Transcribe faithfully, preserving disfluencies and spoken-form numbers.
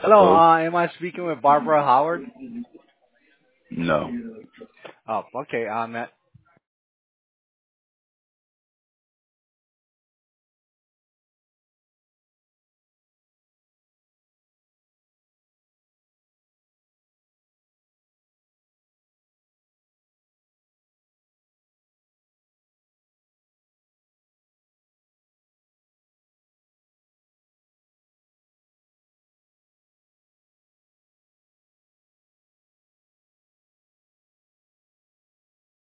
Hello, Hello? uh, am I speaking with Barbara Howard? No. Oh, okay. Um,